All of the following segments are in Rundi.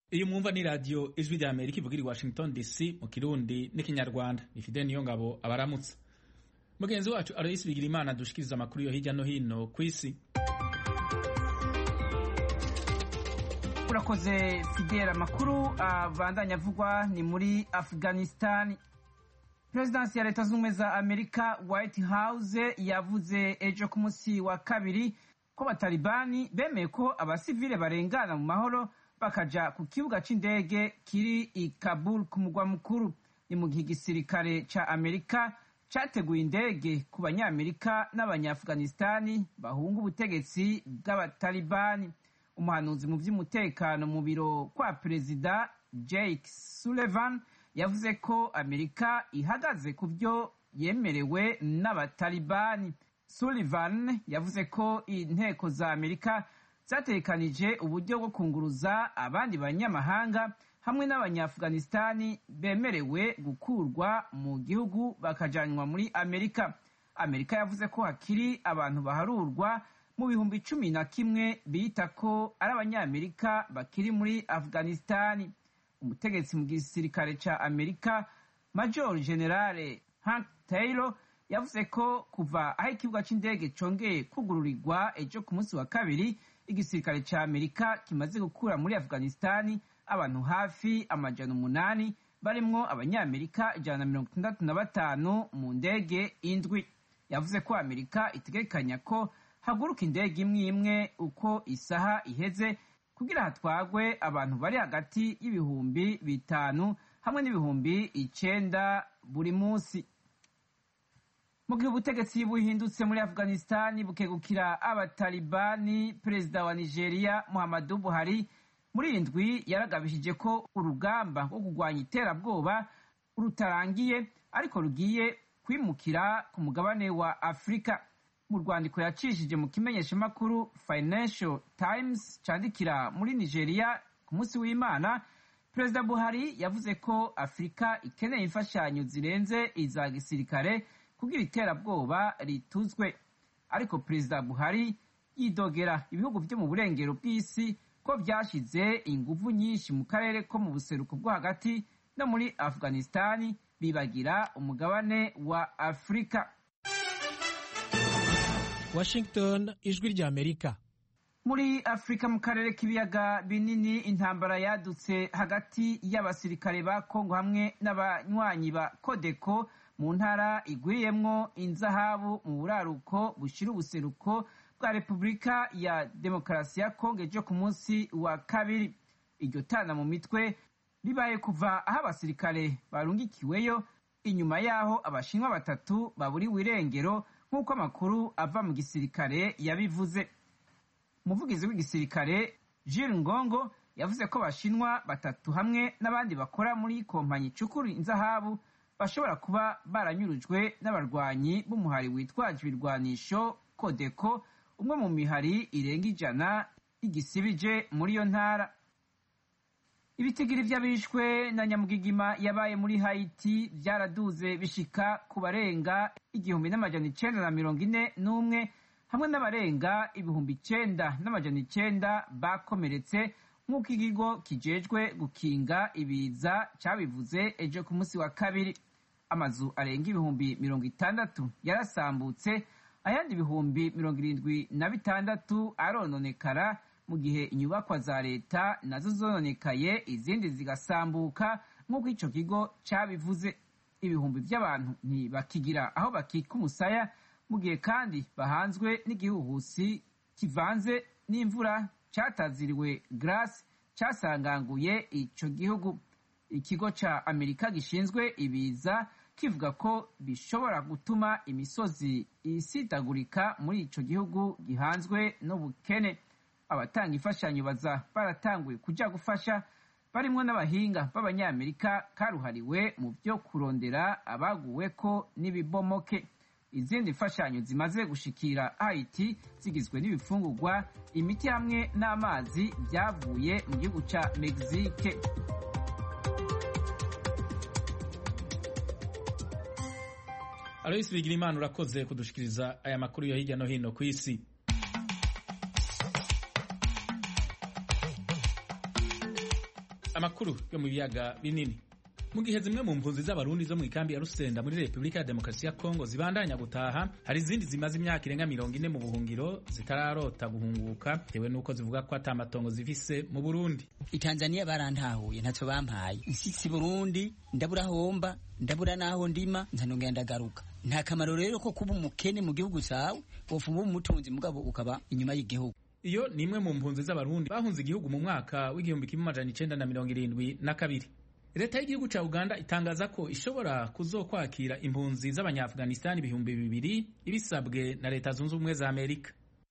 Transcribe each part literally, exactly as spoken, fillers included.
Iyo mwumva ni radio Ijwi rya Amerika ivugira i Washington D C mu Kirundi n'ikinyarwanda. Ni Fidel Niyongabo abaramutsa. Mugenzi wacu Alois Bigirimana dushikiriza amakuru yo hirya no hino kw'isi. Urakoze Fidel, amakuru abandanya avugwa ni muri Afghanistan. Presidence ya Leta Zunze Ubumwe za Amerika White House yavuze ejo ku munsi wa kabiri ko abatalibani bemeye ko abasivile barengana mu mahoro bakaja ku kibuga c'indege kiri i Kabul ku mugwa mukuru. Ni mu gihe igisirikare ca Amerika categuye indege ku banyamerika n'abanyafganistani bahunga ubutegetsi bw'abatalibani. Umuhanuzi mu vy'umutekano mu biro kwa perezida Jake Sullivan yavuze ko Amerika ihagaze ku vyo yemerewe n'abatalibani. Sullivan yavuze ko inteko za Amerika zatekanije uburyo bwo kunguruza abandi banyamahanga hamwe n'abanyafganistani bemerewe gukurwa mu gihugu bakajanywa muri Amerika. Amerika yavuze ko hakiri abantu baharurwa mu bihumbi cumi na kimwe bita ko ari abanyamerika bakiri muri Afghanistani. Umutegetsi mu gisirikare ca Amerika Major General Hank Taylor yavuze ko kuva aho ikibuga c'indege congeye kugururirwa ejo ku munsi wa kabiri, igisirikare ca Amerika kimaze gukura muri Afghanistani abantu hafi amajana umunani barimwo abanyamerika ijana na mirongo itandatu na batanu mu ndege indwi. Yavuze ko Amerika itegekanya ko haguruka indege imwe imwe uko isaha iheze kugira hatwagwe abantu bari hagati y'ibihumbi bitanu hamwe n'ibihumbi icenda buri munsi. Mu gihe ubutegetsi buhindutse muri Afghanistani bukegukira abatalibani, perezida wa Nigeria Muhammadu Buhari muri indwi yaragabishije ko urugamba rwo kurwanya iterabwoba rutarangiye ariko rugiye kwimukira ku mugabane wa Afrika. Mu rwandiko yacishije mu kimenyeshamakuru Financial Times candikira muri Nigeria ku munsi w'Imana, perezida Buhari yavuze ko Afrika ikeneye imfashanyo zirenze iza gisirikare kugira iterabwoba rituzwe. Ariko perezida Buhari yidogera ibihugu vyo mu burengero bw'isi ko vyashize inguvu nyinshi mu karere ko mu buseruko bwo hagati no muri Afghanistani, bibagira umugabane wa Afrika. Washington, Ijwi rya Amerika. Muri Afrika mu karere k'ibiyaga binini, intambara yadutse hagati y'abasirikare ba Kongo hamwe n'abanywanyi ba Codeco mu ntara igwiriyemwo inzahabu mu buraruko bushira ubuseruko bwa Repubulika ya Demokarasi ya Kongo ejo ku munsi wa kabiri. Iryo tana mu mitwe ribaye kuva aho abasirikare barungikiweyo inyuma yaho abashinwa batatu baburiwe irengero nk'uko amakuru ava mu gisirikare yabivuze. Umuvugizi w'igisirikare Jules Ngongo yavuze ko abashinwa batatu hamwe n'abandi bakora muri kompanyi icukura inzahabu bashobora kuba baranyurujwe n'abarwanyi b'umuhari witwaje ibirwanisho Codeco, umwe mu mihari irenga ijana igisibije muri iyo ntara. Ibitigiri vy'abishwe na nyamugigima yabaye muri Haiti vyaraduze bishika ku barenga igihumbi n'amajana icenda na mirongo ine n'umwe hamwe n'abarenga ibihumbi icenda n'amajana icenda bakomeretse nk'uko ikigo kijejwe gukinga ibiza cabivuze ejo ku munsi wa kabiri. Amazu arenga ibihumbi mirongo itandatu yarasambutse, ayandi ibihumbi mirongo irindwi na bitandatu arononekara, mu gihe inyubakwa za leta nazo zononekaye izindi zigasambuka nk'uko ico kigo cabivuze. Ibihumbi vy'abantu ntibakigira aho bakika umusaya, mu gihe kandi bahanzwe n'igihuhusi kivanze n'imvura cataziriwe Grace casanganguye ico gihugu. Ikigo ca Amerika gishinzwe ibiza kivuga ko bishobora gutuma imisozi isidagurika muri ico gihugu gihanzwe n'ubukene. Abatanga imfashanyo baza baratanguye kuja gufasha, barimwo n'abahinga b'abanyamerika karuhariwe mu vyo kurondera abaguweko n'ibibomoke. Izindi mfashanyo zimaze gushikira Haiti zigizwe n'ibifungurwa, imiti hamwe n'amazi vyavuye mu gihugu ca Mexique. Alois Bigirimana urakoze kudushikiriza aya makuru yo hirya no hino kw'isi. amakuru yo mu biyaga binini. Mu gihe zimwe mu mpunzi z'abarundi zo mu ikambi ya Rusenda muri Repubulika ya Demokarasi ya Kongo zibandanya gutaha, hari izindi zimaze imyaka irenga mirongo ine mu buhungiro zitararota guhunguka bitewe nuko zivuga ko ata matongo zifise mu Burundi. Itanzania barantahuye ntacyo bampaye, insisi Burundi ndabura homba ndabura naho ndima ntanongera ndagaruka. Nta kamaro rero ko kuba umukene mu gihugu cyawe wofuma umutunzi mugabo ukaba inyuma y'igihugu. Iyo ni imwe mu mpunzi z'abarundi bahunze igihugu mu mwaka w'igihumbi kimwe amajana icenda na mirongo irindwi na kabiri. Leta y'igihugu ca Uganda itangaza ko ishobora kuzokwakira impunzi z'Abanya-Afghanistan ibihumbi bibiri ibisabwe na Leta Zunze Ubumwe za Amerika.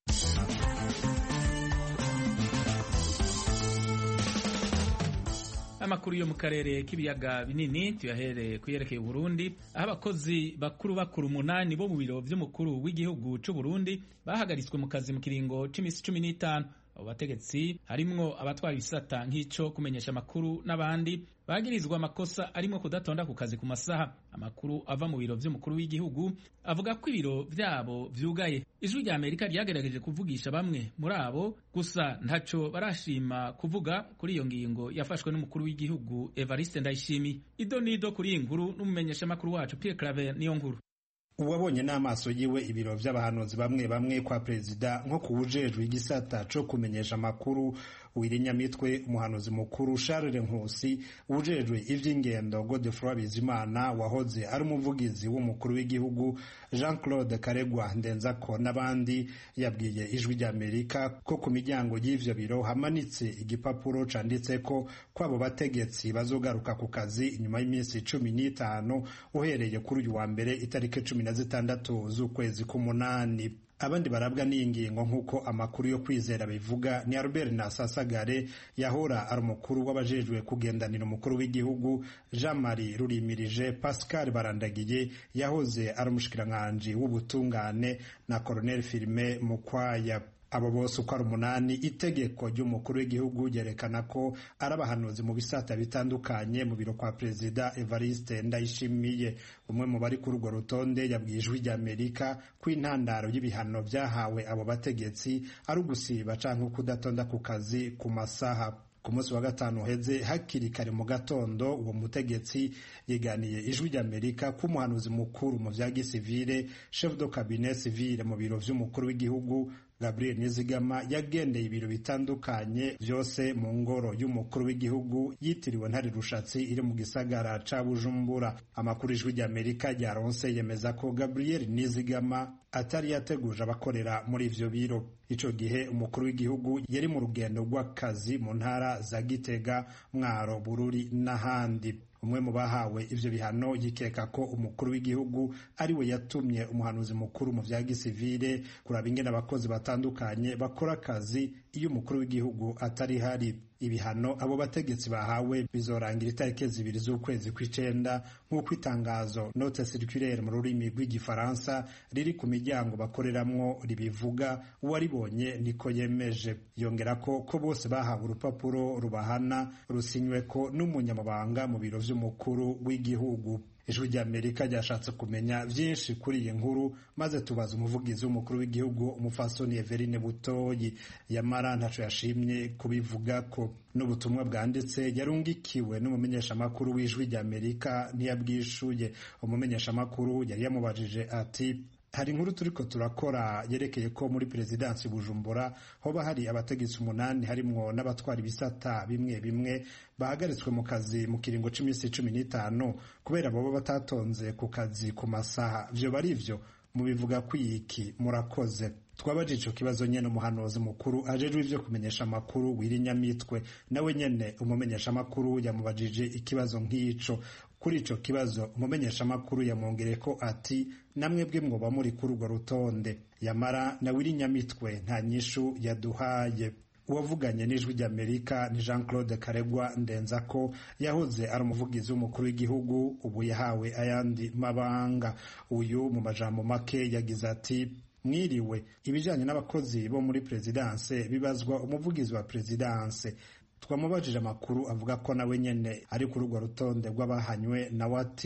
Amakuru yo mu karere k'ibiyaga binini tuyahereye kuyerekeye Burundi, aho abakozi bakuru bakuru umunani bo mu biro vy'umukuru w'igihugu c'u Burundi bahagaritswe mu kazi mu kiringo c'imisi cumi n'itanu. Abo bategetsi harimwo abatwara ibisata nk'ico kumenyesha amakuru n'abandi bagirizwa amakosa arimo kudatonda ku kazi ku masaha. Amakuru ava mu biro vy'umukuru w'igihugu avuga ko ibiro vyabo vyugaye. Ijwi rya Amerika ryagerageje kuvugisha bamwe muri abo, gusa ntaco barashima kuvuga kuri iyo ngingo yafashwe n'umukuru w'igihugu Evariste Ndayishimiye. Ido nido kuri iyi nkuru n'umumenyesha makuru wacu Pierre Claver niyo nkuru. Uwabonye n'amaso yiwe ibiro vy'abahanuzi bamwe bamwe kwa perezida nko kuwujejwe igisata co kumenyesha amakuru Uwirinyamitwe, umuhanuzi mukuru Charles Nkusi, ujejwe ivy'ingendo Godefroid Bizimana wahoze ari umuvugizi w'umukuru w'igihugu Jean Claude Karegwa Ndenzako n'abandi, yabwiye Ijwi rya Amerika ko ku miryango y'ivyo biro hamanitse igipapuro canditseko kwabo bategetsi bazogaruka ku kazi inyuma y'iminsi cumi n'itanu uhereye kuri uyu wa mbere itariki cumi na zitandatu z'ukwezi k'umunani. Abandi barabwa n'ingingo nk'uko amakuru yo kwizera bivuga ni Albert Nasasagare yahora ari umukuru w'abajejwe kugendanira umukuru w'igihugu, Jean Marie Rurimirije, Pascal Barandagiye yahoze ari umushikiranganji w'ubutungane na Colonel Firme Mukwaya. Abo bose uko ari umunani, itegeko ry'umukuru w'igihugu ryerekana ko ari abahanuzi mu bisata bitandukanye mu biro kwa perezida Evariste Ndayishimiye. Umwe mu bari kuri urwo rutonde yabwiye Ijwi rya Amerika ko intandaro y'ibihano vyahawe abo bategetsi ari ugusiba canke kudatonda ku kazi ku masaha. Ku munsi wa gatanu uheze hakiri kare mu gatondo, uwo mutegetsi yeganiye Ijwi rya Amerika ko umuhanuzi mukuru mu vya gisivile chef de cabinet civile mu biro vy'umukuru w'igihugu Gabriel Nizigama yagendeye ibiro bitandukanye vyose mu ngoro y'umukuru w'igihugu yitiriwe Ntare Rushatsi iri mu gisagara ca Bujumbura. Amakuru Ijwi rya Amerika ryaronse yemeza ko Gabriel Nizigama atari yateguje abakorera muri ivyo biro. Ico gihe umukuru w'igihugu yari mu rugendo rw'akazi mu ntara za Gitega, Mwaro, Bururi n'ahandi. Umwe mu bahawe ivyo bihano yikeka ko umukuru w'igihugu ari we yatumye umuhanuzi mukuru mu vya gisivile kuraba ingene abakozi batandukanye bakora akazi iyo umukuru w'igihugu atari hari. Ibihano abo bategetsi bahawe bizorangira itariki zibiri z'ukwezi kw'icenda nk'uko itangazo note circulaire mu rurimi rw'igifaransa riri ku miryango bakoreramwo ribivuga. Uwaribonye niko yemeje. Yongera ko ko bose bahawe urupapuro rubahana rusinyweko n'umunyamabanga mu biro vy'umukuru w'igihugu. Ijwi rya Amerika ryashatse kumenya vyinshi kuri iyi nkuru, maze tubaza umuvugizi w'umukuru w'igihugu umufasoni Everine Butoyi, yamara ntaco yashimye kubivuga ko. N'ubutumwa bwanditse yarungikiwe n'umumenyesha makuru w'Ijwi rya Amerika ntiyabwishuye. Umumenyesha makuru yari yamubajije ati: hari inkuru turiko turakora yerekeye ko muri Presidansi Bujumbura hoba hari abategetsi umunani harimwo n'abatwara ibisata bimwe bimwe bahagaritswe mu kazi mu kiringo c'imisi cumi n'itanu kubera bobo batatonze ku kazi ku masaha. Vyo bari vyo mubivuga kwiki? Murakoze. Twabajije ico kibazo nyene umuhanuzi mukuru ajejwe ivyo kumenyesha amakuru Wirinyamitwe, nawe nyene umumenyesha amakuru yamubajije ikibazo nk'ico. Kuri ico kibazo umumenyesha amakuru yamwongereko ati: namwebwe mwoba muri kuri urwo rutonde. Yamara na Wirinyamitwe nta nyishu yaduhaye. Uwavuganye n'Ijwi rya Amerika ni Jean Claude Karegwa Ndenzako, yahoze ari umuvugizi w'umukuru w'igihugu, ubu yahawe ayandi mabanga. Uyu mu majambo make yagize ati: mwiriwe, ibijanye n'abakozi bo muri Presidanse bibazwa umuvugizi wa Presidanse. Twamubajije amakuru avuga ko nawe nyene ari kuri urwo rutonde rw'abahanywe, nawe ati: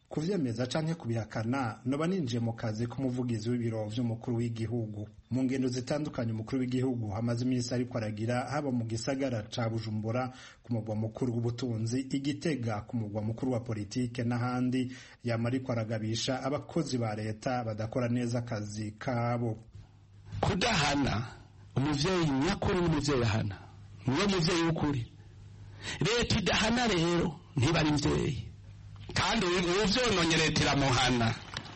kuvyemeza canke kubihakana noba ninjiye mu kazi k'umuvugizi w'ibiro vy'umukuru w'igihugu. Mu ngendo zitandukanye umukuru w'igihugu hamaze iminsi ariko aragira, haba mu gisagara ca Bujumbura ku mugwa mukuru w'ubutunzi, Igitega ku mugwa mukuru wa politike n'ahandi, yama ariko aragabisha abakozi ba leta badakora neza akazi kabo. Kudahana umuvyeyi nyakuri n'umuvyeyi ahana niwe muvyeyi w'ukuri. Leta idahana rero ntibari mvyeyi, kandi uvyononye leta iramuhana.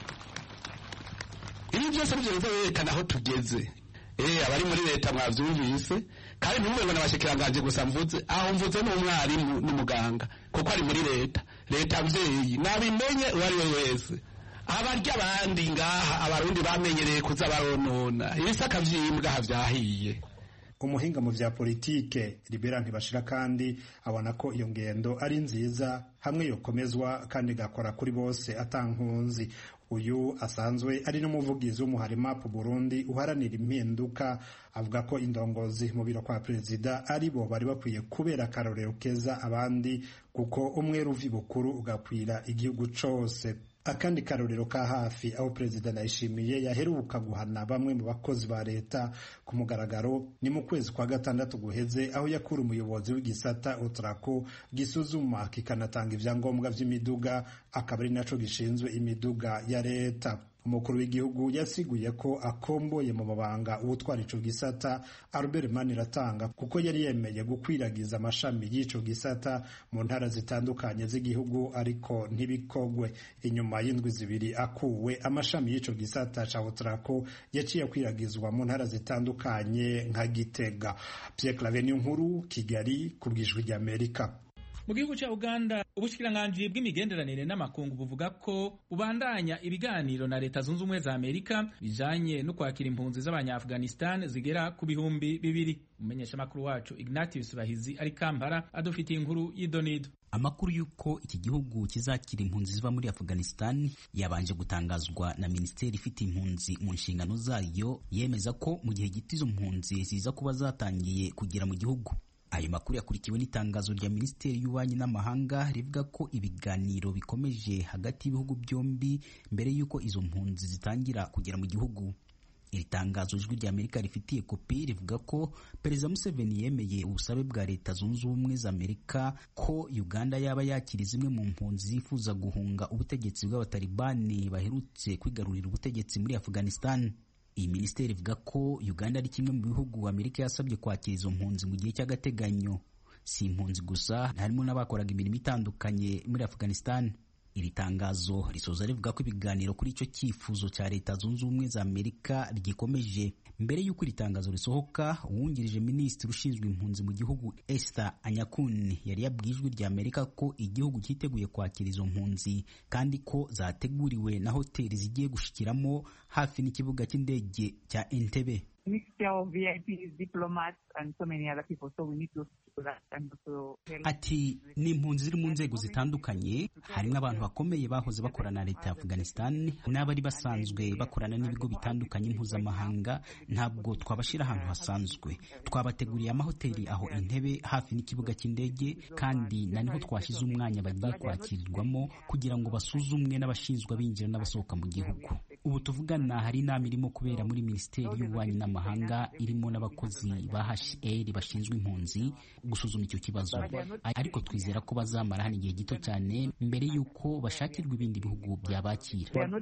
Ibi byose bivuze leta aho tugeze. Eh abari muri leta mwavyumvise, kandi ntimwe ngo nabashikiranganje gusa mvuze, aho mvuze n'umwarimu n'umuganga kuko ari muri leta. Leta mvyeyi nabimenye uwari we wese. Abarya abandi ngaha abarundi bamenyereye kuza baronona ibisaka vyimbwa havyahiye. Umuhinga mu vya politike Libera Ntibashira kandi abona ko iyo ngendo ari nziza hamwe yokomezwa kandi gakora kuri bose atankunzi. Uyu asanzwe ari n'umuvugizi w'umuharima mu Burundi uharanira impinduka, avuga ko indongozi mu biro kwa perezida ari bo bari bakwiye kubera akarorero keza abandi, kuko umwe ruvi bukuru ugakwira igihugu cose. Akandi karorero ka hafi aho Perezida Ndayishimiye yaheruka guhana bamwe mu bakozi ba leta ku mugaragaro ni mu kwezi kwa gatandatu guheze, aho yakura umuyobozi w'igisata Otrako gisuzuma kikanatanga ivyangombwa vy'imiduga, akaba ari naco gishinzwe imiduga ya leta. Umukuru w'igihugu yasiguye ko akomboye mu mabanga ubutwara ico gisata Albert Maniratanga, kuko yari yemeye gukwiragiza amashami y'ico gisata mu ntara zitandukanye z'igihugu, ariko ntibikogwe. Inyuma y'indwi zibiri akuwe, amashami y'ico gisata ca Otrako yaciye kwiragizwa mu ntara zitandukanye nka Gitega. Pierre Claver Nkuru, Kigali, kubw'Ijwi ry'Amerika. Mu gihugu cya Uganda ubushikiranganji bw'imigenderanire n'amakungu buvuga ko ubandanya ibiganiro na leta zunze ubumwe za Amerika bijanye no kwakira impunzi z'abanya-Afghanistan zigera ku bihumbi bibiri. Umumenyesha makuru wacu Ignatius Bahizi ari Kampala adufitiye inkuru y'idonido. Amakuru yuko iki gihugu kizakira impunzi ziva muri Afghanistan yabanje gutangazwa na Minisiteri ifite impunzi mu nshingano zayo, yemeza ko mu gihe gito izo mpunzi ziza kuba zatangiye kugera mu gihugu. Ayo makuru yakurikiwe n'itangazo rya Minisiteri y'Ububanyi n'Amahanga rivuga ko ibiganiro bikomeje hagati y'ibihugu byombi mbere y'uko izo mpunzi zitangira kugera mu gihugu. Iri tangazo Ijwi ry'Amerika rifitiye kopi rivuga ko Perezida Museveni yemeye ubusabe bwa Leta Zunze Ubumwe za Amerika ko Uganda yaba yakira zimwe mu mpunzi zifuza guhunga ubutegetsi bw'abatalibani baherutse kwigarurira ubutegetsi muri Afghanistan. Iyi minisiteri ivuga ko Uganda ari kimwe mu bihugu Amerika yasabye kwakira izo mpunzi mu gihe cy'agateganyo. Si impunzi gusa, harimo n'abakoraga imirimo itandukanye muri Afghanistan. Iri tangazo risoza rivuga ko ibiganiro kuri icyo cyifuzo cya Leta Zunze Ubumwe za Amerika rigikomeje. Mbere y'uko iri tangazo risohoka, uwungirije minisitiri ushinzwe impunzi mu gihugu Esther Anyakuni yari yabwiye Ijwi ry'Amerika ko igihugu cyiteguye kwakira izo mpunzi kandi ko zateguriwe na hoteli zigiye gushikiramo hafi n'ikibuga cy'indege cya Entebbe. Ati ni impunzi ziri mu nzego zitandukanye, harimo abantu bakomeye bahoze bakorana na leta ya Afghanistan n'abari basanzwe bakorana n'ibigo bitandukanye mpuzamahanga. Ntabwo twabashira ahantu hasanzwe, twabateguriye amahoteli aho Entebbe hafi n'ikibuga cy'indege, kandi naniho twashize umwanya bagiye kwakirirwamo kugira ngo basuzumwe n'abashinzwe abinjira n'abasohoka mu gihugu. Ubu tuvugana hari inama irimo kubera muri Minisiteri y'Ububanyi n'Amahanga irimo n'abakozi ba H R bashinzwe impunzi gusuzuma icyo kibazo, ariko twizera ko bazamara hano igihe gito cyane mbere y'uko bashakirwa ibindi bihugu byabakira.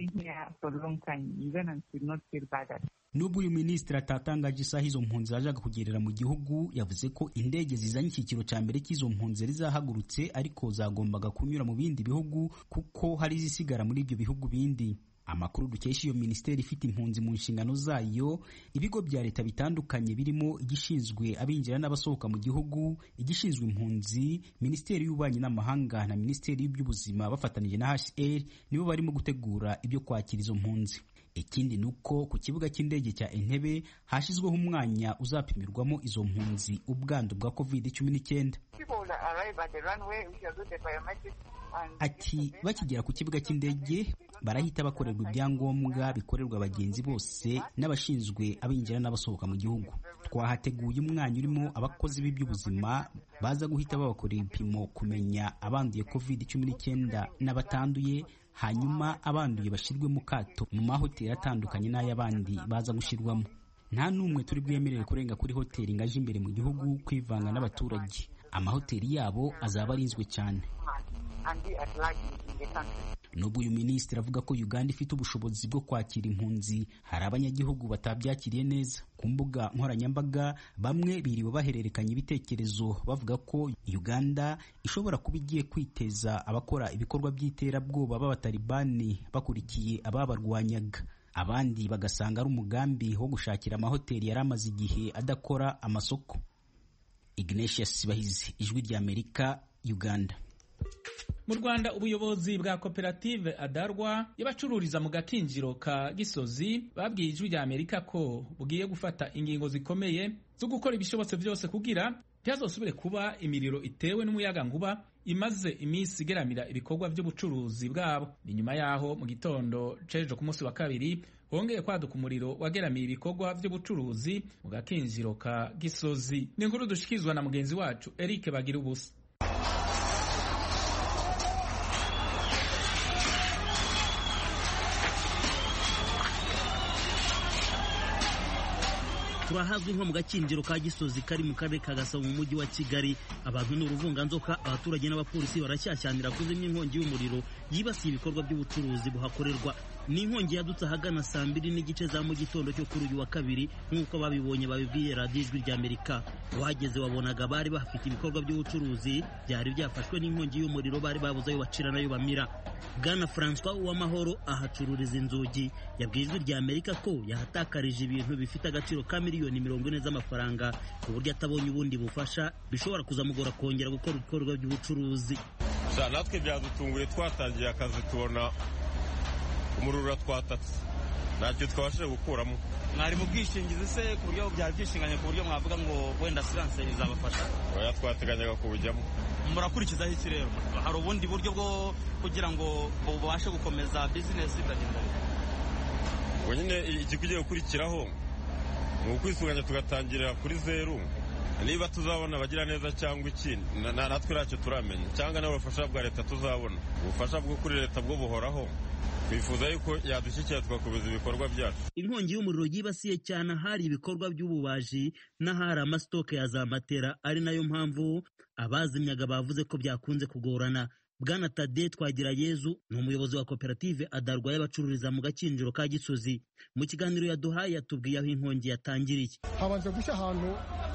Nubwo uyu minisitiri atatangaje isaha izo mpunzi zajaga kugerera mu gihugu, yavuze ko indege zizanye icyiciro cya mbere cy'izo mpunzi zizahagurutse, ariko zagombaga kunyura mu bindi bihugu kuko hari zisigara muri ibyo bihugu bindi. Amakuru dukesha iyo minisiteri ifite impunzi mu nshingano zayo, ibigo bya leta bitandukanye birimo igishinzwe abinjira n'abasohoka mu gihugu, igishinzwe impunzi, Minisiteri y'Ububanyi n'Amahanga na Minisiteri y'Ubuzima bafatanije na H R nibo barimo gutegura ibyo kwakira izo mpunzi. Ikindi nuko ku kibuga cy'indege cya Entebbe hashyizweho umwanya uzapimirwamo izo mpunzi ubwandu bwa covid cumi n'icyenda. Ati bakigera ku kibuga cy'indege barahita bakorerwa ibyangombwa bikorerwa abagenzi bose n'abashinzwe abinjira n'abasohoka mu gihugu. Twahateguye umwanya urimo abakozi b'iby'ubuzima baza guhita babakorera ibipimo kumenya abanduye covid cumi n'icyenda n'abatanduye, hanyuma abanduye bashyirwe mu kato mu mahoteli atandukanye n'ay'abandi baza gushyirwamo. Nta n'umwe turi bwemerere kurenga kuri hoteli ngaje imbere mu gihugu kwivanga n'abaturage. Amahoteli yabo azaba arinzwe cyane. Nubwo uyu minisitiri avuga ko Uganda ifite ubushobozi bwo kwakira impunzi, hari abanyagihugu batabyakiriye neza. Ku mbuga nkoranyambaga bamwe biriwe bahererekanya ibitekerezo bavuga ko Uganda ishobora kuba igiye kwiteza abakora ibikorwa by'iterabwoba b'abatalibani bakurikiye ababarwanyaga. Abandi bagasanga ari umugambi wo gushakira amahoteli yari amaze igihe adakora amasoko. Ignatius Bahizi, Ijwi ry'Amerika, Uganda. Mu Rwanda ubuyobozi bwa koperative Adarwa y'abacururiza mu gakinjiro ka Gisozi babwiye Ijwi ry'Amerika ko bugiye gufata ingingo zikomeye zo gukora ibishobotse byose kugira ntihazosubire kuba imiriro itewe n'umuyaga nkuba imaze iminsi igeramira ibikorwa by'ubucuruzi bwabo. Ni nyuma yaho mu gitondo cejo ku munsi wa kabiri hongeye kwaduka umuriro wageramiye ibikorwa by'ubucuruzi mu gakinjiro ka Gisozi. Ni inkuru dushikizwa na mugenzi wacu Eric Bagira ubusa. turahazwi nko mu gakinjiro ka Gisozi kari mu karere ka Gasabo mu mujyi wa Kigali. Abantu n'uruvunganzoka, abaturage n'abapolisi barashyashyanira kuzimya inkongi y'umuriro yibasiye ibikorwa by'ubucuruzi buhakorerwa. Ni inkongi yadutse ahagana saa mbiri n'igice za mu gitondo cyo kuri uyu wa kabiri nk'uko babibonye babibwiye radiyo Ijwi ry'Amerika. Wahageze wabonaga bari bafite ibikorwa by'ubucuruzi byari byafashwe n'inkongi y'umuriro, bari babuze ayo bacira nayo bamira. Bwana François Uwamahoro ahacururiza inzugi yabwiye Ijwi ry'Amerika ko yahatakarije ibintu bifite agaciro ka miliyoni mirongo ine z'amafaranga ku buryo atabonye ubundi bufasha bishobora kuzamugora kongera gukora ibikorwa by'ubucuruzi. Natwe byadutunguye, twatangiye akazi tubona umuriro twatatse, ntacyo twabashije gukuramo. Mwari mu bwishingizi se ku buryo byari byishinganye ku buryo mwavuga ngo wenda assurance izabafasha? Oya, twateganyaga kubujyamo. Murakurikizaho iki rero? Hari ubundi buryo bwo kugira ngo ubashe gukomeza business ikagenda? Ubwo nyine ikikugiye gukurikiraho ni ukwisuganya tugatangira kuri zeru. Niba tuzabona abagira neza cyangwa iki natwe ntacyo turamenya, cyangwa n'ubufasha bwa leta tuzabona. Ubufasha bwo kuri leta bwo buhoraho, twifuza yuko yadushyikira tugakomeza ibikorwa byacu. Inkongi y'umuriro yibasiye cyane ahari ibikorwa by'ububaji n'ahari amasitoke ya za matera, ari nayo mpamvu abazimyaga bavuze ko byakunze kugorana. Bwana Tade Twagirayezu ni umuyobozi wa koperative Adarwa y'abacururiza mu gakinjiro ka Gisozi. Mu kiganiro yaduhaye yatubwiye aho inkongi yatangiriye. Habanje gushya ahantu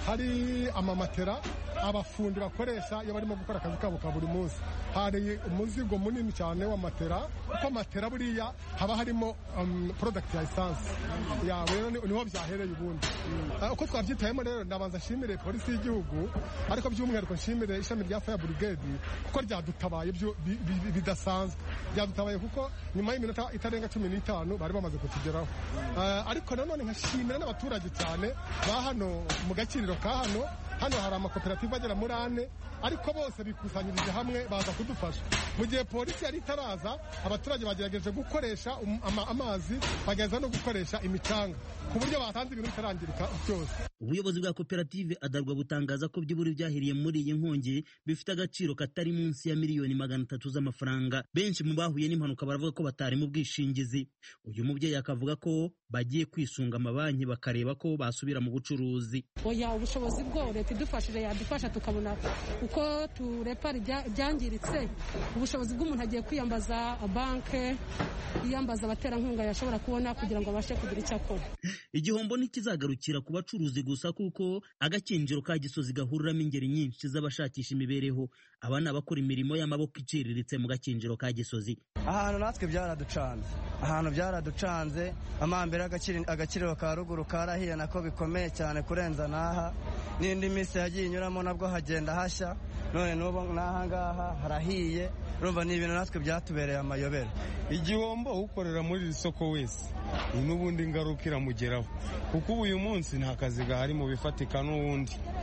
hari amamatera abafundi bakoresha iyo barimo gukora akazi kabo ka buri munsi. Hari umuzigo munini cyane wa matera, kuko matera buriya haba harimo um, product ya essence ya rero niho byahereye ubundi. Uh, uko twabyitayemo rero ndabanza nshimire polisi y'igihugu, ariko by'umwihariko nshimire ishami rya Fire Brigade kuko ryadutabaye bidasanzwe. Byadutabaye kuko nyuma y'iminota itarenga cumi n'itanu bari bamaze kutugeraho. Uh, ariko nanone nkashimira n'abaturage cyane ba hano mu gakiriro ka hano. Hano hari amakoperative agera muri ane, ariko bose bikusanyirije hamwe baza kudufasha. Mu gihe polisi yari itaraza, abaturage bagerageje gukoresha um, ama, amazi, bageza no gukoresha imicanga ku buryo batanze ibintu bitarangirika byose. Ubuyobozi bwa koperative Adarwa butangaza ko by'uburi byahiriye muri iyi nkongi bifite agaciro katari munsi ya miliyoni magana atatu z'amafaranga. Benshi mu bahuye n'impanuka baravuga ko batari mu bwishingizi. Uyu mubyeyi akavuga ko bagiye kwisunga amabanki bakareba ko basubira mu bucuruzi. Oya, ubushobozi bwo leta idufashije yadufasha tukabona uko turepara ibyangiritse. Ubushobozi bw'umuntu agiye kwiyambaza banke, yiyambaza abaterankunga yashobora kubona kugira ngo abashe kugira icyo akora. Igihombo ntikizagarukira ku bacuruzi gusa, kuko agakinjiro ka Gisozi gahuriramo ingeri nyinshi z'abashakisha imibereho. Aba ni abakora imirimo y'amaboko iciriritse mu gakinjiro ka Gisozi. Ahantu natwe byaraducanze, ahantu byaraducanze amambere agakiriro ka ruguru karahiye nako bikomeye cyane kurenza naha, n'indi minsi yagiye inyuramo nabwo hagenda hashya, none n'ubu n'aha ngaha harahiye. Urumva ni ibintu natwe byatubereye amayobera. Igihombo ukorera muri iri soko wese n'ubundi ingaruka iramugeraho, kuko ubu uyu munsi nta kazi gahari mu bifatika n'ubundi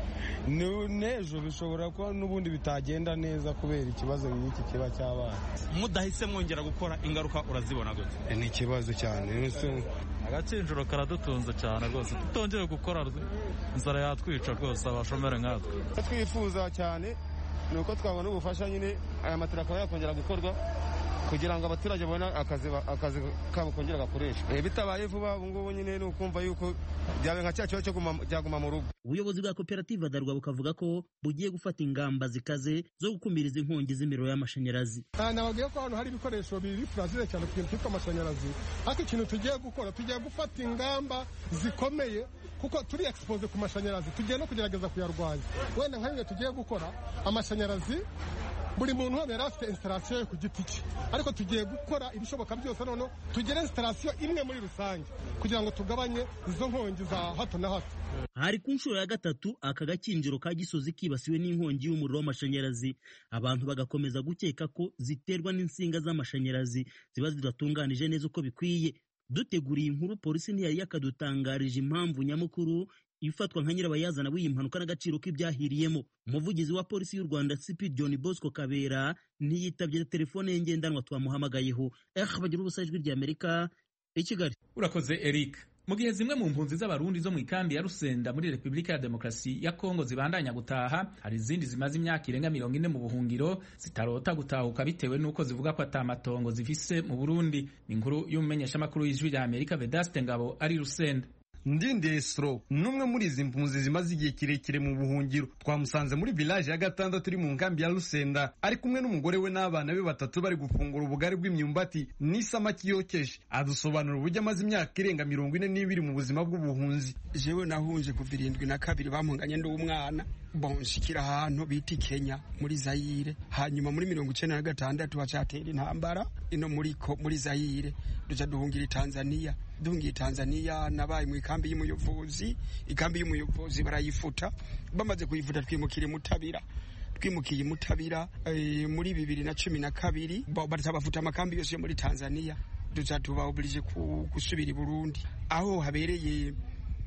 n'ejo bishobora kuba n'ubundi bitagenda neza kubera ikibazo nk'iki kiba cyabaye. Mudahise mwongera gukora ingaruka urazibona gute? Ni ikibazo cyane. Agacinjiro karadutunze cyane rwose, tutongeye gukora inzara yatwica rwose abashomere nkatwe. Twifuza cyane ni uko twabona ubufasha nyine aya matera akaba yakongera gukorwa kugira ngo abaturage babone akazi akazi kabo kongera gakoresha. Bitabaye vuba ubu ngubu nyine ni ukumva yuko byabe nka cya cyo cyaguma mu rugo. Ubuyobozi bwa koperative Darwa bukavuga ko bugiye gufata ingamba zikaze zo gukumiriza inkongi z'imiriro y'amashanyarazi. Nababwiye ko hano hari ibikoresho biri frazile cyane ku kintu cy'amashanyarazi, ariko ikintu tugiye gukora tugiye gufata ingamba zikomeye kuko turi expose ku mashanyarazi, tugiye no kugerageza kuyarwanya. Wenda nka bimwe tugiye gukora amashanyarazi, buri muntu wese yari afite installation ye ku giti cye, ariko tugiye gukora ibishoboka byose noneho tugere installation imwe muri rusange kugira ngo tugabanye izo nkongi za hato na hato. Hari ku nshuro ya gatatu aka gakinjiro ka Gisozi kibasiwe n'inkongi y'umuriro w'amashanyarazi, abantu bagakomeza gukeka ko ziterwa n'insinga z'amashanyarazi ziba zidatunganije neza uko bikwiye. Duteguriye inkuru, polisi ntiyari yakadutangarije impamvu nyamukuru ifatwa nka nyirabayazana w'iyi mpanuka n'agaciro k'ibyahiriyemo. Umuvugizi wa polisi y'u Rwanda C P John Bosco Kabera ntiyitabye telefone ye ngendanwa twamuhamagayeho. Eh bagira ubusa ijwi ry'Amerika i Kigali. Urakoze Eric. Mu gihe zimwe mu mpunzi z'abarundi zo mu ikambi ya Rusenda muri Repubulika ya Demokarasi ya Kongo zibandanya gutaha, hari izindi zimaze imyaka irenga mirongo ine mu buhungiro zitarota gutahuka bitewe n'uko zivuga ko atamatongo zifise mu Burundi. Ni inkuru y'umumenyesha makuru y'ijwi rya Amerika Vedaste Ngabo ari Rusenda. Ndinde Esro numwe muri izi mpunzi zimaze igihe kirekire mu buhungiro, twamusanze muri village ya gatandatu turi mu nkambi ya Rusenda ari kumwe n'umugore we n'abana be batatu bari gufungura ubugari bw'imyumbati n'isamaki yokeje. Adusobanura uburyo amaze imyaka irenga mirongo ine n'ibiri mu buzima bw'ubuhunzi. Jewe nahunje kuva irindwi na kabiri bampunganye ndi umwana bonshikira ahantu biti Kenya muri Zaire, hanyuma muri mirongo icenda na gatandatu bacatera intambara ino muri ko muri Zaire duca duhungira Tanzania. Duhungiye Tanzania nabaye mu ikambi y'umuyobozi, ikambi y'umuyobozi barayifuta, bamaze kuyifuta twimukira Mutabira twimukiye Mutabira e, muri bibiri na cumi na kabiri batabafuta amakambi yose muri Tanzania, duca tuba oblige gusubira i Burundi aho habereye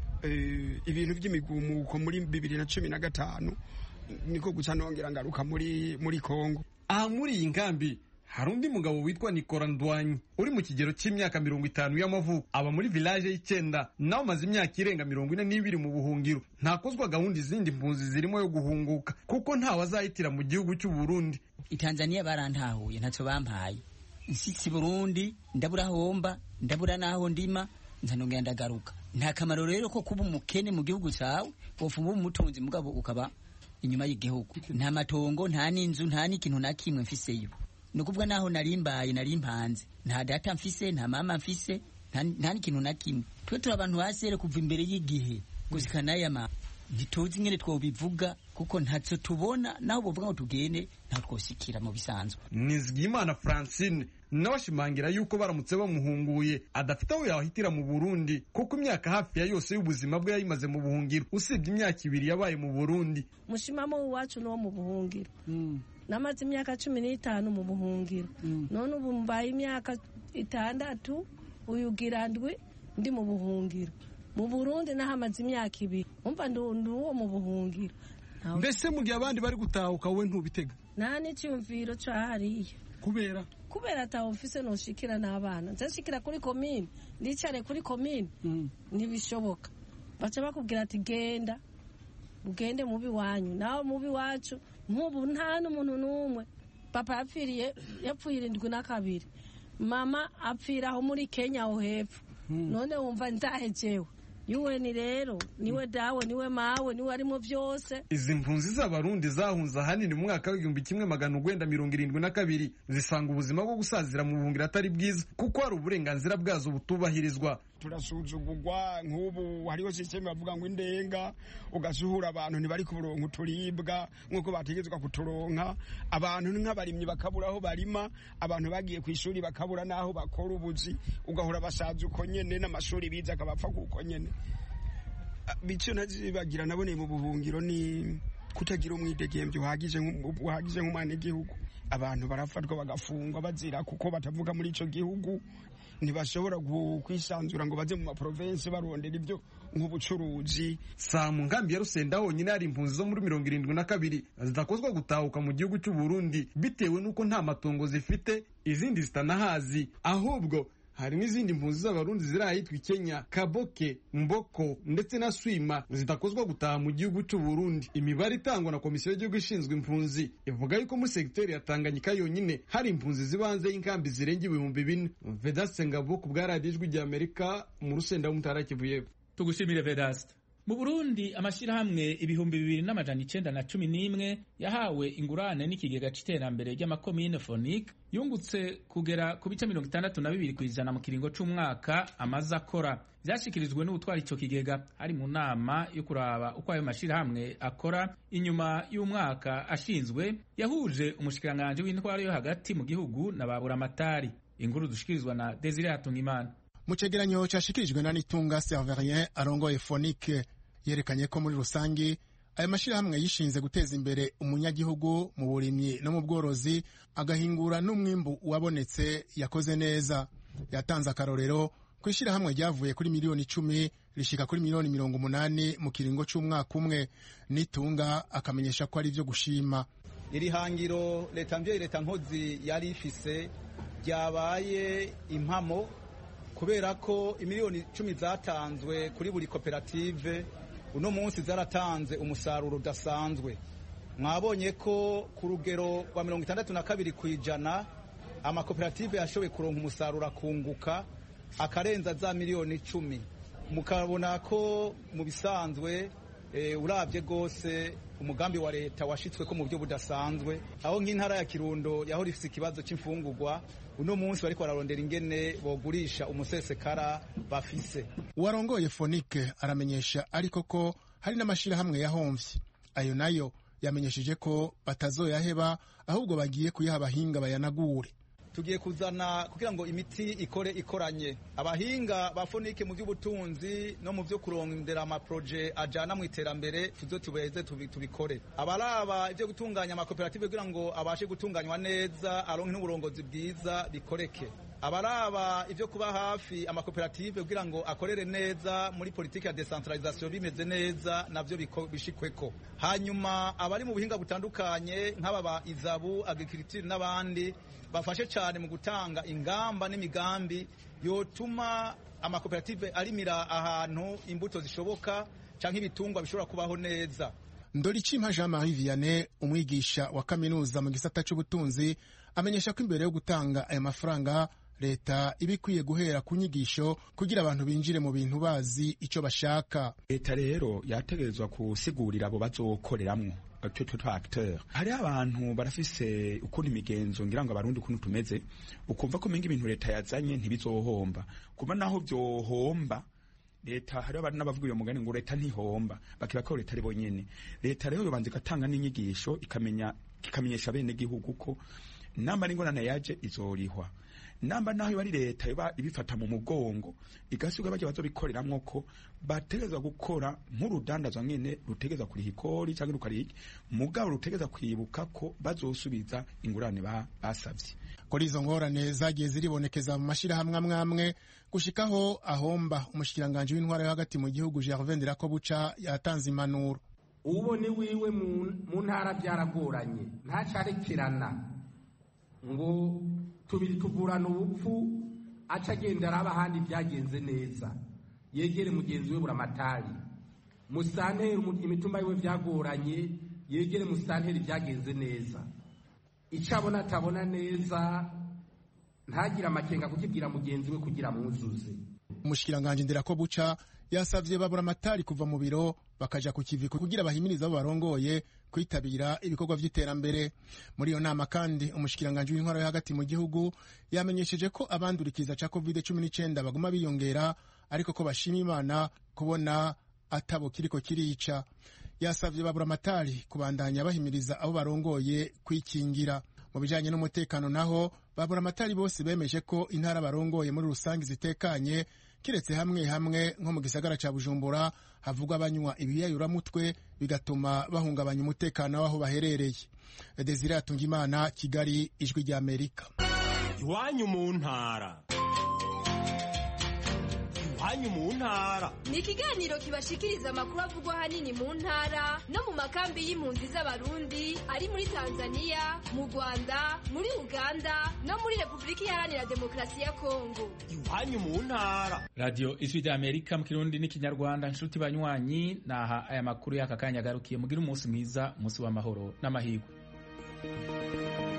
e, ibintu by'imigumuko muri bibiri na cumi na gatanu niko guca nongera ngaruka muri muri Kongo. Aha muri iyi nkambi hari undi mugabo witwa Nikora Ndwanyi uri mu kigero cy'imyaka mirongo itanu y'amavuko, aba muri village y'Icyenda, nawe maze imyaka irenga mirongo ine n'ibiri mu buhungiro. Ntakozwa gahunda izindi mpunzi zirimo yo guhunguka kuko nta wazahitira mu gihugu cy'u Burundi. I Tanzania barantahuye ntacyo bampaye, insitsi Burundi ndabura homba ndabura naho ndima ntanongera ndagaruka. Nta kamaro rero ko kuba umukene mu gihugu cyawe wofuma umutunzi mugabo ukaba inyuma y'igihugu, nta matongo nta n'inzu nta n'ikintu na kimwe mfiseyo. Nukubwa naho narimbaye narimpanze, nta data mfise nta mama mfise nta n'ikintu na kimwe. Twe turi abantu basere kuva imbere y'igihe gushika n'aya ma ntituzi nyene twobivuga kuko ntacyo tubona, naho bovuga ngo tugende nta twoshikira mu bisanzwe. Nizigimana Francine n'abashimangira yuko baramutse bamuhunguye adafite aho yahitira mu Burundi kuko imyaka hafi ya yose y'ubuzima bwe yayimaze mu buhungiro, usibye imyaka ibiri yabaye mu Burundi. Mushimamo wacu no mu buhungiro mm. Namaze imyaka cumi n'itanu mu buhungiro mm. None ubu mbaye imyaka itandatu uyugira ndwi ndi mu buhungiro. Mu Burundi nahamaze imyaka ibiri, umva ndi uwo mu buhungiro. Mbese mu gihe abandi bari gutahuka wowe ntubitega? Nta n'icyumviro cahariye kubera kubera ataho mfise noshikira n'abana, nzashikira kuri komine ndicare kuri komine mm. Ntibishoboka, baca bakubwira ati genda ugende mubi wanyu, naho mubi wacu nk'ubu nta n'umuntu n'umwe. Papa yapfiriye yapfuye irindwi na kabiri, mama apfira aho muri Kenya aho hepfo mm. None wumva nzahejewe yuwe ni rero niwe dawe niwe mawe niwe arimo byose. Izi mpunzi z'abarundi zahunze ahanini mu mwaka w'igihumbi kimwe magana urwenda mirongo irindwi na kabiri zisanga ubuzima bwo gusazira mu buhungiro atari bwiza kuko hari uburenganzira bwazo butubahirizwa. Turasuzugurwa nk'ubu hariho system bavuga ngo indenga ugasuhura abantu ntibari ku burongo uturibwa nk'uko bategetswe kuturonka, abantu nk'abarimyi bakabura aho barima, abantu bagiye ku ishuri bakabura naho bakora ubuzi, ugahura basaza uko nyene n'amashuri biza akabapfa kuko nyene. Bico nazibagira nabone mu buhungiro ni kutagira umwidegembyo uhagije uhagije nk'umwana igihugu. Abantu barafatwa bagafungwa bazira kuko batavuga muri ico gihugu, ntibashobora kwisanzura ngo baze mu maprovensi barondera ibyo nk'ubucuruzi. Saa mu nkambi ya Rusenda honyine hari impunzi zo muri mirongo irindwi na kabiri zidakozwa gutahuka mu gihugu cy'u Burundi bitewe n'uko nta matongo zifite, izindi zitanahazi, ahubwo hari n'izindi mpunzi z'abarundi ziri ahitwa Kenya, Kaboke, Mboko ndetse na Swima zidakozwa gutaha mu gihugu cy'u Burundi. Imibare itangwa na komisiyo y'igihugu ishinzwe impunzi ivuga yuko muri segiteri ya Tanganyika yonyine hari impunzi zibanze y'inkambi zirenga ibihumbi bine. Vedaste Ngabo ku bwa radiyo Ijwi ry'Amerika mu Rusenda w'Umutara Kivu y'Epfo. Tugushimire Vedaste. Mu Burundi amashirahamwe ibihumbi bibiri n'amajana icenda na cumi n'imwe yahawe ingurane n'ikigega c'iterambere ry'amakomine Fonique yungutse kugera ku bice mirongo itandatu na bibiri kw'ijana mu kiringo c'umwaka amaze akora. Vyashikirijwe n'ubutwara ico kigega hari mu nama yo kuraba uko ayo mashirahamwe akora inyuma y'umwaka ashinzwe yahuje umushikiranganje w'intwaro yo hagati mu gihugu na baburamatari. Inkuru dushikirizwa na Desire Hatungimana. Mu cegeranyo cashikirijwe na Nitunga Serverien arongoye Fonique yerekanye ko muri rusangi aya mashirahamwe yishinze guteza imbere umunyagihugu mu burimyi no mu bworozi agahingura n'umwimbu wabonetse yakoze neza. Yatanze akarorero ku ishirahamwe ryavuye kuri miliyoni icumi rishika kuri miliyoni mirongo umunani mu kiringo c'umwaka umwe. Nitunga akamenyesha ko ari vyo gushima. Iri hangiro leta mvye leta nkozi yari ifise ryabaye impamo kubera ko imiliyoni icumi zatanzwe kuri buri koperative uno munsi zaratanze umusaruro udasanzwe. Mwabonye ko ku rugero rwa mirongo itandatu na kabiri kw'ijana amakoperative yashoboye kuronka umusaruro akunguka akarenza za miliyoni icumi. Mukabona ko mu bisanzwe e, urabye gose umugambi wa leta washitswe ko mu buryo budasanzwe, aho nk'intara ya Kirundo yahora ifise ikibazo c'imfungurwa uno munsi bariko bararondera ingene bogurisha umusesekara bafise. Uwarongoye Fonique aramenyesha ariko ko hari n'amashirahamwe yahomvye, ayo nayo yamenyesheje ko batazoyaheba ahubwo bagiye kuyaha abahinga bayanagure. Tugiye kuzana kugira ngo imiti ikore ikoranye. Abahinga ba Fonique mu by'ubutunzi no mu byo kurondera ama projet ajana mu iterambere tuzo tubeze tubikore. Abaraba ibyo gutunganya amakoperative kugira ngo abashe gutunganywa neza aronke n'uburongozi bwiza bikoreke. Abaraba ibyo kuba hafi amakoperative kugira ngo akorere neza muri politiki ya decentralisation bimeze neza navyo bishikweko. Hanyuma abari mu buhinga butandukanye nk'aba izabu agriculture n'abandi bafashe cyane mu gutanga ingamba n'imigambi yotuma amakoperative arimira ahantu imbuto zishoboka canke ibitungwa bishobora kubaho neza. Ndoricimpa Jean-Marie Vianney umwigisha wa kaminuza mu gisata c'ubutunzi amenyesha ko imbere yo gutanga aya mafaranga leta ibikwiye guhera ku nyigisho kugira abantu binjire mu bintu bazi ico bashaka. Leta rero yategerezwa kusigurira abo bazokoreramwo tutu acteur. Hari abantu barafise ukundi migenzo ngira ngo abarundi kuntu tumeze ukumva ko menga ibintu leta yazanye ntibizohomba kuba naho byohomba leta hari abantu n'abavuga uyo mugani ngo leta ntihomba bakiba ko leta ari bonyene. Leta rero yobanze gatanga n'inyigisho ikamenya ikamenyesha bene gihugu ko namba n'ingorane yaje izorihwa, namba naho bari leta yoba ibifata mu mugongo igasuka baje bazobikoreramwo ko bategeza gukora nk'urudandazwa nyene rutegeza kuri hikori cyangwa rukari mugabo rutegeza kwibuka ko bazosubiza ingurane ba basavye. Kuri izo ngorane zagiye ziribonekeza mu mashirahamwe amwamwe gushikaho ahomba umushikiranganje w'intwara yo hagati mu gihugu Gervais Ndirakobuca yatanze impanuro. Ubone wiwe mu ntara byaragoranye ntacarekirana ngo tubiri tuvurana ubupfu aca agenda araba ahandi byagenze neza yegere mugenzi we buramatari musanteri imitumba yiwe byagoranye yegere musanteri byagenze neza icabona atabona neza ntagira amakenga kukibwira mugenzi we kugira muzuze. Umushikiranganje Ndirakobuca yasavye baburamatari kuva mu biro bakaja ku kivi kugira bahimiriza abo barongoye kwitabira ibikorwa vy'iterambere. Muri iyo nama kandi umushikiranganje w'intwaro yo hagati mu gihugu yamenyesheje ko abandurikiza ca covid cumi n'icenda baguma biyongera ariko ko bashima Imana kubona atabo kiriko kirica. Yasavye baburamatari kubandanya bahimiriza abo barongoye kwikingira. Mu bijanye n'umutekano naho baburamatari bose bemeje ko intara barongoye muri rusangi zitekanye kiretse hamwe hamwe nko mu gisagara ca Bujumbura havugwa abanywa ibiyayuramutwe bigatuma bahungabanya umutekano w'aho baherereye. Desire Atungimana, Kigali, Ijwi ry'Amerika. Iwanyu mu ntara. iwanyu mu ntara. Ni ikiganiro kibashikiriza amakuru avugwa ahanini mu ntara no mu makambi y'impunzi z'abarundi ari muri Tanzania, mu Rwanda, muri Uganda no muri Repubulika Iharanira Demokarasi ya Kongo. Iwanyu mu ntara. Radio Ijwi ry'Amerika mu Kirundi n'ikinyarwanda. Nshuti banywanyi, naha aya makuru y'aka kanya garukiye. Mugira umunsi mwiza, umunsi w'amahoro n'amahirwe.